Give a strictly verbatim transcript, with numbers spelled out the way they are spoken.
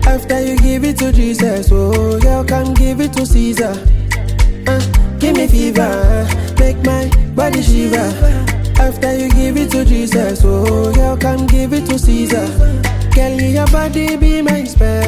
After you give it to Jesus, oh, girl, come give it to Caesar. Uh, give me fever, uh, make my body shiver. After you give it to Jesus, oh, girl, come give it to Caesar. Girl, your body be my spell.